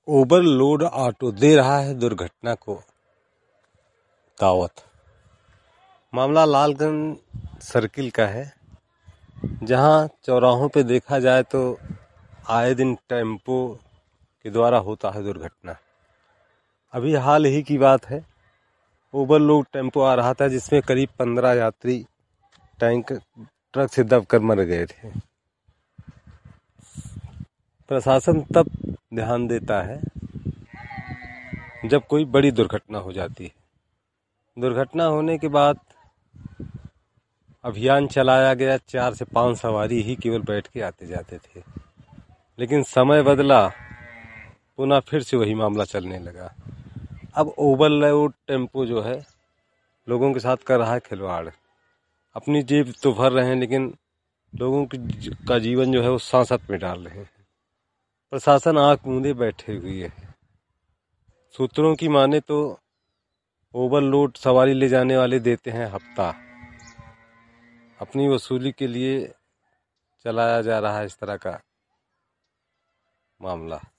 Overload auto दे रहा है दुर्घटना को दावत। मामला लालगंज सर्किल का है, जहां चौराहों पे देखा जाए तो आए दिन टेम्पो के द्वारा होता है दुर्घटना। अभी हाल ही की बात है, ओवरलोड टेम्पो आ रहा था जिसमें करीब 15 यात्री टैंक ट्रक से दबकर मर गए थे। प्रशासन तब ध्यान देता है जब कोई बड़ी दुर्घटना हो जाती है। दुर्घटना होने के बाद अभियान चलाया गया, 4 से 5 सवारी ही केवल बैठ के आते जाते थे। लेकिन समय बदला, पुनः फिर से वही मामला चलने लगा। अब ओवरलोड टेम्पो जो है लोगों के साथ कर रहा है खिलवाड़। अपनी जेब तो भर रहे हैं, लेकिन लोगों का जीवन जो है वो सांसत में डाल रहे हैं। प्रशासन आंख मूंदे बैठे हुई है। सूत्रों की माने तो ओवरलोड सवारी ले जाने वाले देते हैं हफ्ता। अपनी वसूली के लिए चलाया जा रहा है इस तरह का मामला।